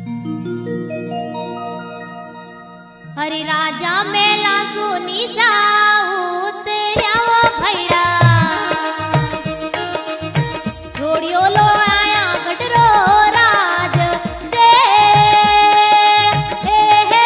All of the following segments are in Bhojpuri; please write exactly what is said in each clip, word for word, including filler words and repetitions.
हरि राजा मेला सुनी जाऊ तेरा वो भैया जोड़ियो लो आया गटरो राज दे हे हे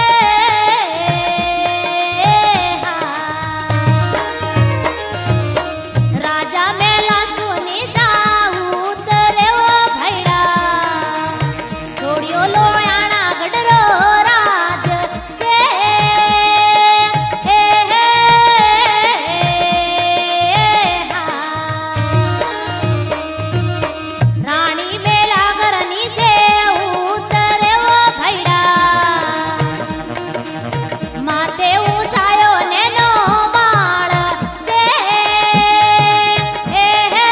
राजा मेला सुनी जाऊ तेरे वो भैया जोड़ियो लो आना गटरो राज दे हे हे रानी मेला घरनी से उतरे वो भैया माते ऊंचायो नेनो बाण दे हे हे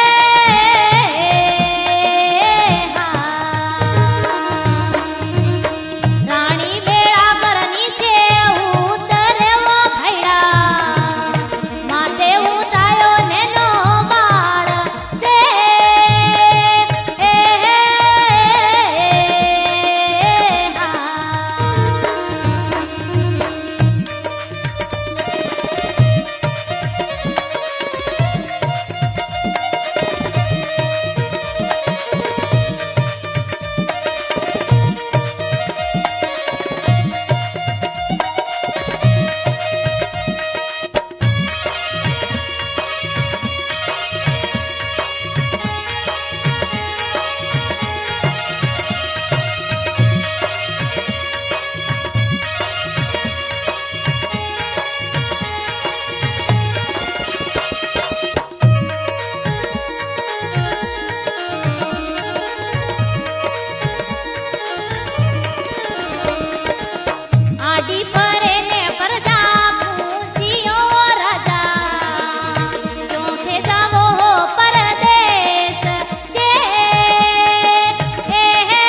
रानी मेला घरनी से उतरे वो भैया माते ऊंचायो नेनो बाण दे हे आडी परे ने परजा पूछियो राजा क्यों थे जावो हो परदेश के हे हे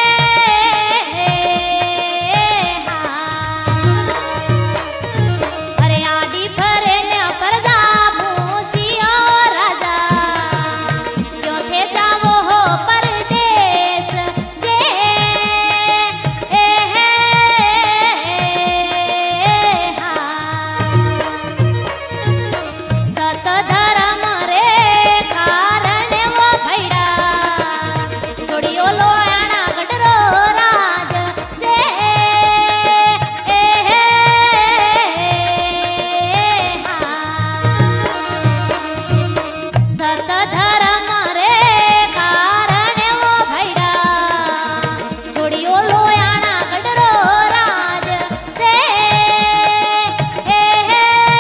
अरे आडी परे ने परजा पूछियो राजा क्यों थे जावो हो परदेश के हे हे सत धर्म रे कारण वो भैया जोड़ियो लो आना गटरो राज दे हे हे सत धर्म रे कारण वो भैया जोड़ियो लो आना गटरो राज दे हे हे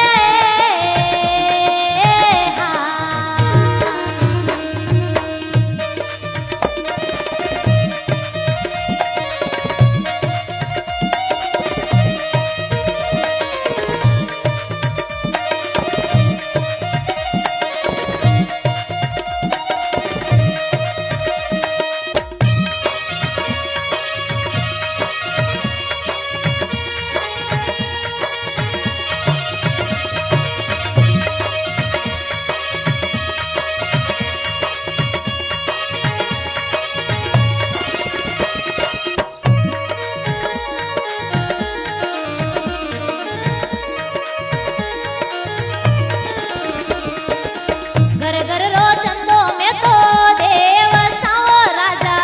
घर घर रो चंदो में तो देव सावो राजा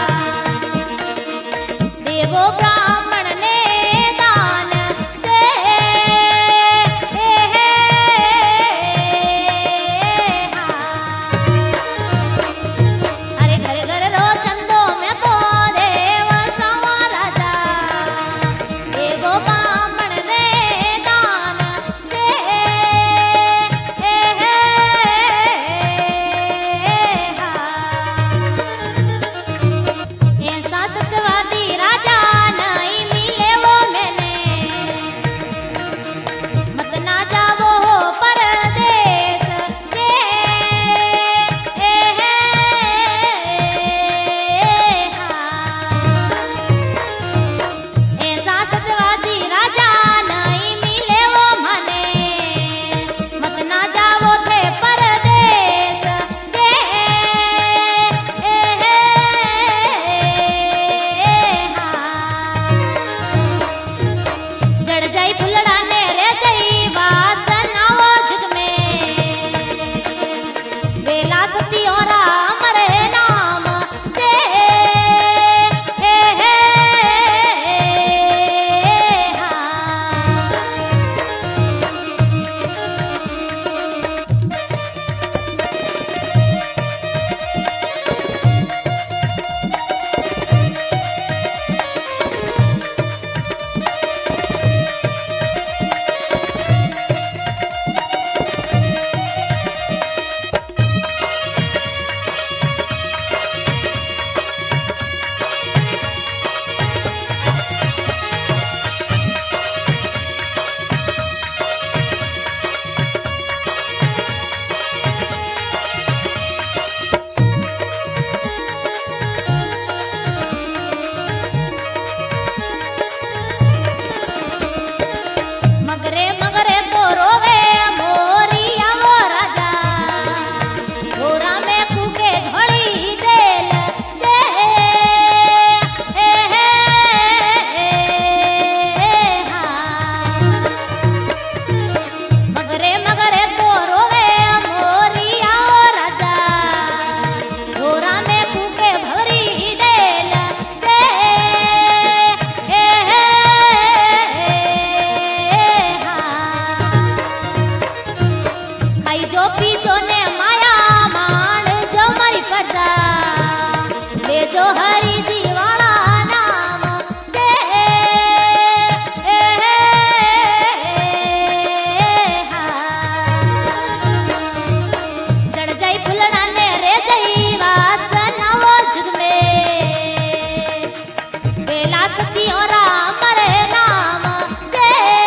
देवो ब्राह्मण ने दान दे हे हे अरे घर घर रो चंदो में तो देव सावो राजा देवो ब्राह्मण ने दान दे हे हे ऐसा सत्यवादी राजा न जियो राम रे नाम से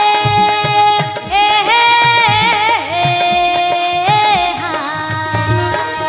ए हे हाँ।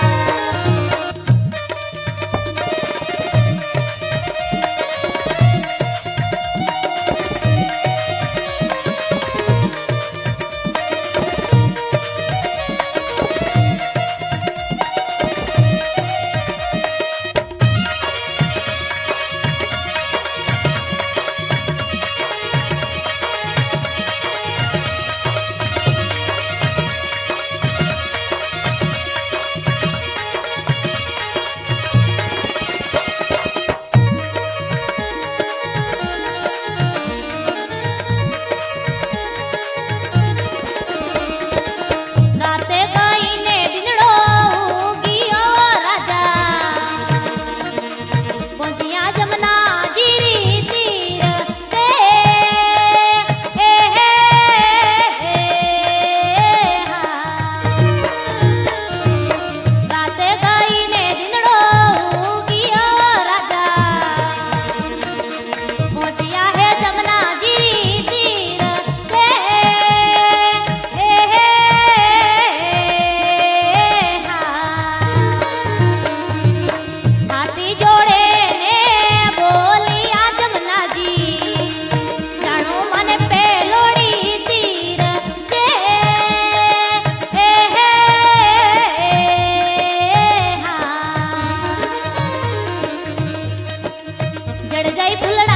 राते गईने दिनड़ो उगियो राजा पहुंचिया जमुना जीरी तीर ते ए हे हाँ। राते गईने दिनड़ो उगियो राजा पहुंचिया है जमुना जीरी तीर ते ए हे हाथी जोड़े ने बोलिया जमुना जी जानो मन पे लोड़ी तीर जे ए हे हाँ। जड़ गई फुलड़ा